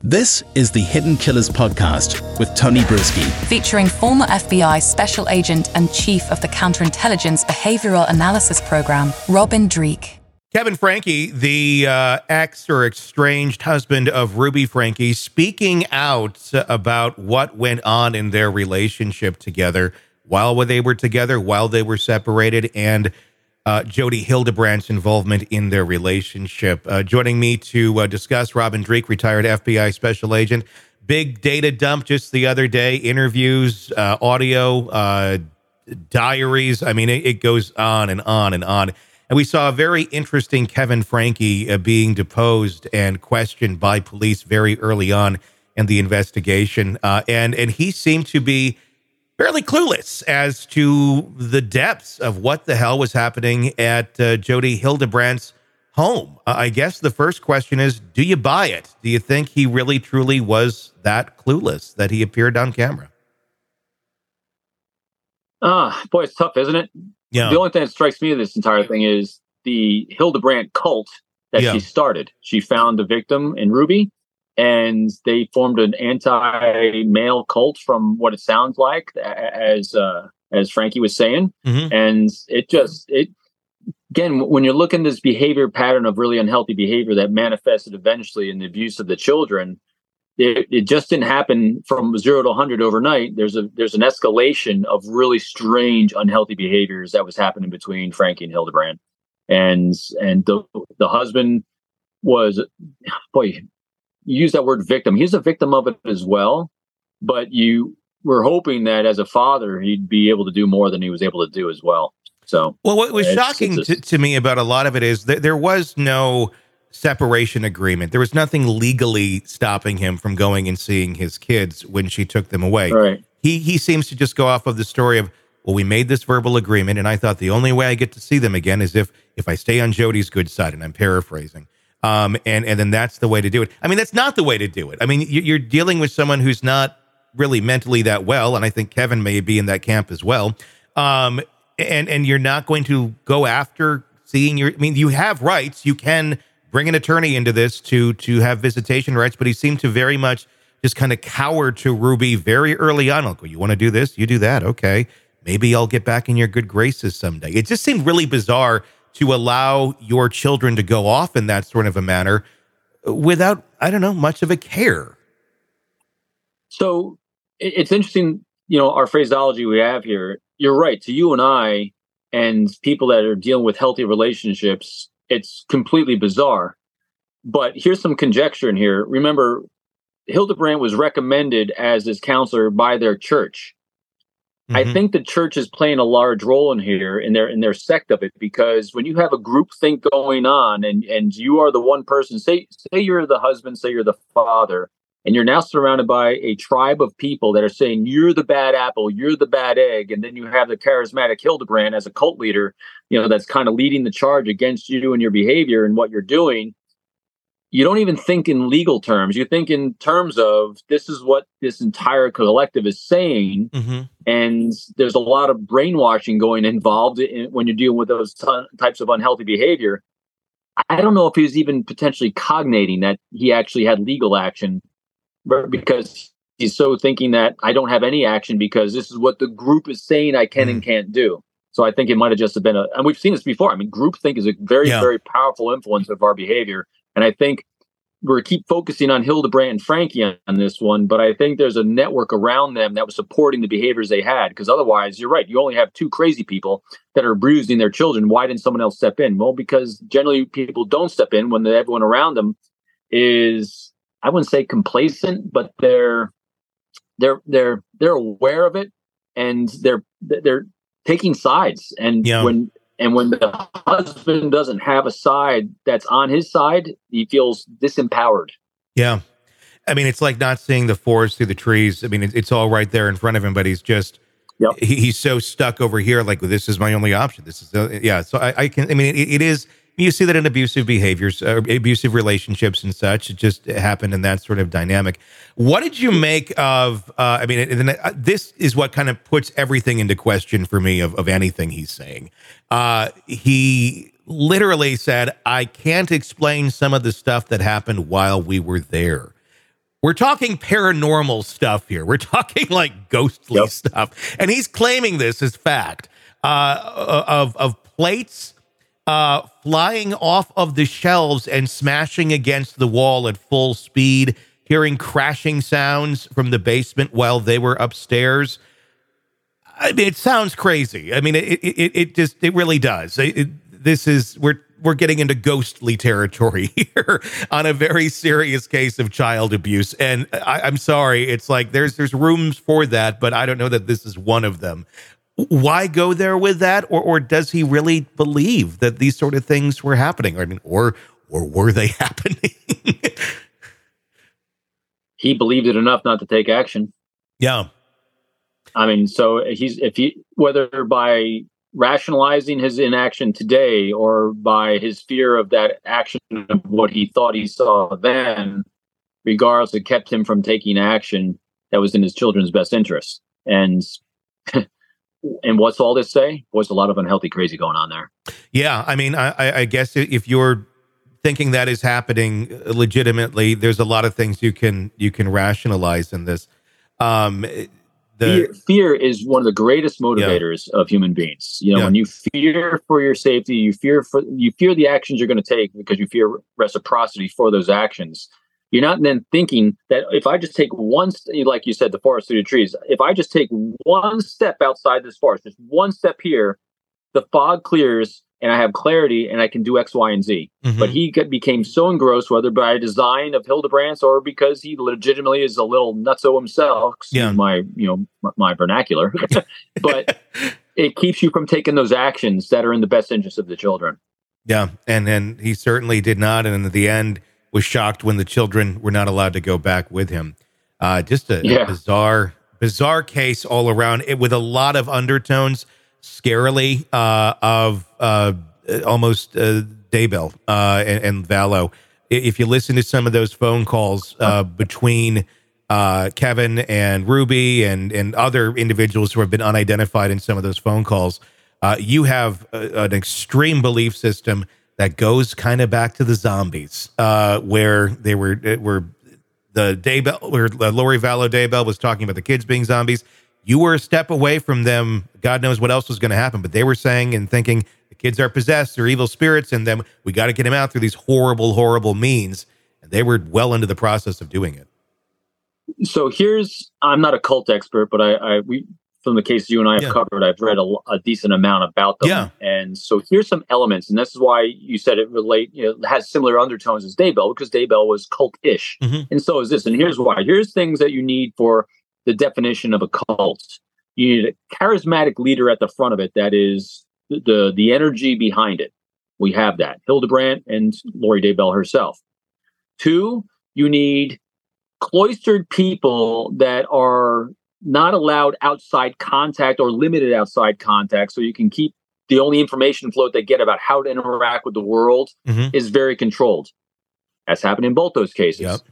This is the Hidden Killers podcast with Tony Brueski, featuring former FBI Special Agent and Chief of the Counterintelligence Behavioral Analysis Program, Robin Dreeke. Kevin Franke, the ex or estranged husband of Ruby Franke, speaking out about what went on in their relationship together while they were together, while they were separated, and Jodi Hildebrandt's involvement in their relationship. Joining me to discuss, Robin Dreeke, retired FBI special agent. Big data dump just the other day, interviews, audio, diaries. I mean, it goes on and on and on. And we saw a very interesting Kevin Franke being deposed and questioned by police very early on in the investigation. And he seemed to be fairly clueless as to the depths of what the hell was happening at Jodi Hildebrandt's home. I guess the first question is, do you buy it? Do you think he really, truly was that clueless that he appeared on camera? Boy, it's tough, isn't it? Yeah. The only thing that strikes me of this entire thing is the Hildebrandt cult that she started. She found a victim in Ruby, and they formed an anti-male cult from what it sounds like, as Franke was saying. Mm-hmm. And again, when you're looking at this behavior pattern of really unhealthy behavior that manifested eventually in the abuse of the children, it just didn't happen from 0 to 100 overnight. There's an escalation of really strange, unhealthy behaviors that was happening between Franke and Hildebrandt. And the husband was, boy, you use that word victim. He's a victim of it as well, but you were hoping that as a father, he'd be able to do more than he was able to do as well. So, well, what was shocking to me about a lot of it is that there was no separation agreement. There was nothing legally stopping him from going and seeing his kids when she took them away. Right. He seems to just go off of the story of, well, we made this verbal agreement, and I thought the only way I get to see them again is if I stay on Jodi's good side, and I'm paraphrasing. And then that's the way to do it. I mean, that's not the way to do it. I mean, you're dealing with someone who's not really mentally that well, and I think Kevin may be in that camp as well. And you're not going to go after seeing you have rights. You can bring an attorney into this to have visitation rights, but he seemed to very much just kind of cower to Ruby very early on. I'll go, you want to do this? You do that. Okay. Maybe I'll get back in your good graces someday. It just seemed really bizarre to allow your children to go off in that sort of a manner without, I don't know, much of a care. So it's interesting, our phraseology we have here. You're right. To you and I and people that are dealing with healthy relationships, it's completely bizarre. But here's some conjecture in here. Remember, Hildebrandt was recommended as his counselor by their church. Mm-hmm. I think the church is playing a large role in here in their sect of it, because when you have a group think going on and you are the one person, say you're the husband, say you're the father, and you're now surrounded by a tribe of people that are saying you're the bad apple, you're the bad egg, and then you have the charismatic Hildebrandt as a cult leader, that's kind of leading the charge against you and your behavior and what you're doing. You don't even think in legal terms. You think in terms of this is what this entire collective is saying. Mm-hmm. And there's a lot of brainwashing involved when you're dealing with those types of unhealthy behavior. I don't know if he was even potentially cognating that he actually had legal action, because he's so thinking that I don't have any action because this is what the group is saying I can and can't do. So I think it might have just been and we've seen this before. I mean, groupthink is a very, very powerful influence of our behavior. And I think we're keep focusing on Hildebrandt and Franke on this one, but I think there's a network around them that was supporting the behaviors they had. Because otherwise, you're right, you only have two crazy people that are abusing their children. Why didn't someone else step in? Well, because generally people don't step in when everyone around them is, I wouldn't say complacent, but they're aware of it, and they're taking sides. And when the husband doesn't have a side that's on his side, he feels disempowered. Yeah. I mean, it's like not seeing the forest through the trees. I mean, it's all right there in front of him, but he's just, he's so stuck over here. Like, this is my only option. This is, So it is, you see that in abusive behaviors, abusive relationships and such. It just happened in that sort of dynamic. What did you make of, this is what kind of puts everything into question for me of anything he's saying. He literally said, I can't explain some of the stuff that happened while we were there. We're talking paranormal stuff here. We're talking like ghostly stuff. And he's claiming this as fact of plates flying off of the shelves and smashing against the wall at full speed, hearing crashing sounds from the basement while they were upstairs. I mean, it sounds crazy. I mean, it really does. We're getting into ghostly territory here on a very serious case of child abuse. And I'm sorry, it's like there's rooms for that, but I don't know that this is one of them. Why go there with that? Or does he really believe that these sort of things were happening? I mean, or were they happening? He believed it enough not to take action. Yeah. I mean, so whether by rationalizing his inaction today or by his fear of that action of what he thought he saw then, regardless, it kept him from taking action that was in his children's best interest. And what's all this say? Was a lot of unhealthy crazy going on there. Yeah, I mean, I guess if you're thinking that is happening legitimately, there's a lot of things you can rationalize in this. Fear is one of the greatest motivators of human beings. You know, when you fear for your safety, you fear the actions you're going to take because you fear reciprocity for those actions. You're not then thinking that if I just take like you said, the forest through the trees, if I just take one step outside this forest, just one step here, the fog clears and I have clarity and I can do X, Y, and Z. Mm-hmm. But he became so engrossed, whether by design of Hildebrandt or because he legitimately is a little nutso himself, my vernacular, but it keeps you from taking those actions that are in the best interest of the children. Yeah. And he certainly did not. And in the end was shocked when the children were not allowed to go back with him. Just a bizarre case all around, with a lot of undertones, scarily, of almost Daybell and Vallow. If you listen to some of those phone calls between Kevin and Ruby and other individuals who have been unidentified in some of those phone calls, you have an extreme belief system that goes kind of back to the zombies, where they were the Daybell, where Lori Vallow Daybell was talking about the kids being zombies. You were a step away from them. God knows what else was going to happen, but they were saying and thinking the kids are possessed, they're evil spirits, and then we got to get them out through these horrible, horrible means. And they were well into the process of doing it. So I'm not a cult expert, but we from the cases you and I have covered, I've read a decent amount about them. Yeah. And so here's some elements, and this is why you said it has similar undertones as Daybell, because Daybell was cult-ish. Mm-hmm. And so is this. And here's why. Here's things that you need for the definition of a cult. You need a charismatic leader at the front of it that is the energy behind it. We have that. Hildebrandt and Lori Daybell herself. 2, you need cloistered people that are not allowed outside contact or limited outside contact, so you can keep the only information float they get about how to interact with the world is very controlled. That's happened in both those cases. Yep.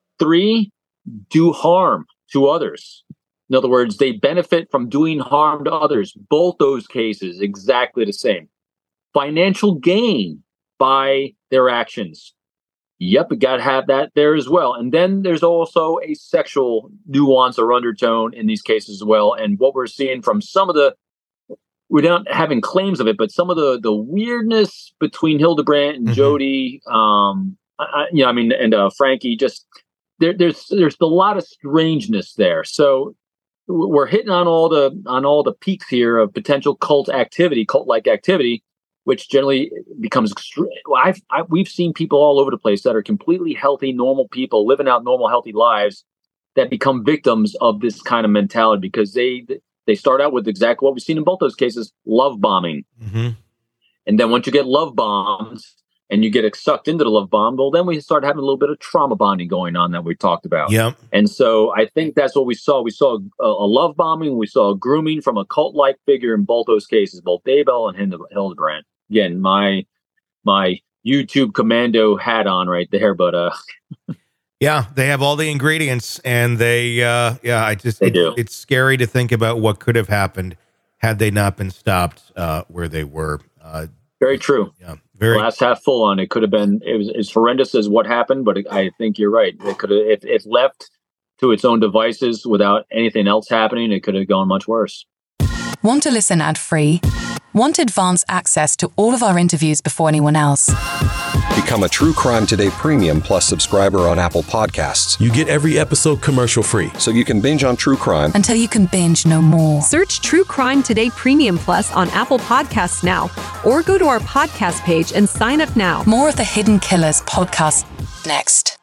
3, do harm to others. In other words, they benefit from doing harm to others. Both those cases, exactly the same. Financial gain by their actions. Yep, we got to have that there as well. And then there's also a sexual nuance or undertone in these cases as well. And what we're seeing from some of we're not having claims of it, but some of the weirdness between Hildebrandt and Jody, and Frankie, just there's a lot of strangeness there. So we're hitting on all the peaks here of potential cult-like activity, which generally becomes extreme. We've seen people all over the place that are completely healthy, normal people living out normal, healthy lives that become victims of this kind of mentality because they start out with exactly what we've seen in both those cases, love bombing. Mm-hmm. And then once you get love bombed and you get sucked into the love bomb, well, then we start having a little bit of trauma bonding going on that we talked about. Yep. And so I think that's what we saw. We saw a love bombing. We saw a grooming from a cult-like figure in both those cases, both Daybell and Hildebrandt. Again, my YouTube commando hat on right there, but yeah, they have all the ingredients, and they do. It's scary to think about what could have happened had they not been stopped where they were. Very true. Yeah, glass half full on. It could have been, it was as horrendous as what happened, but I think you're right. It could have, if left to its own devices without anything else happening, it could have gone much worse. Want to listen ad-free? Want advanced access to all of our interviews before anyone else? Become a True Crime Today Premium Plus subscriber on Apple Podcasts. You get every episode commercial-free. So you can binge on true crime until you can binge no more. Search True Crime Today Premium Plus on Apple Podcasts now, or go to our podcast page and sign up now. More of the Hidden Killers podcast next.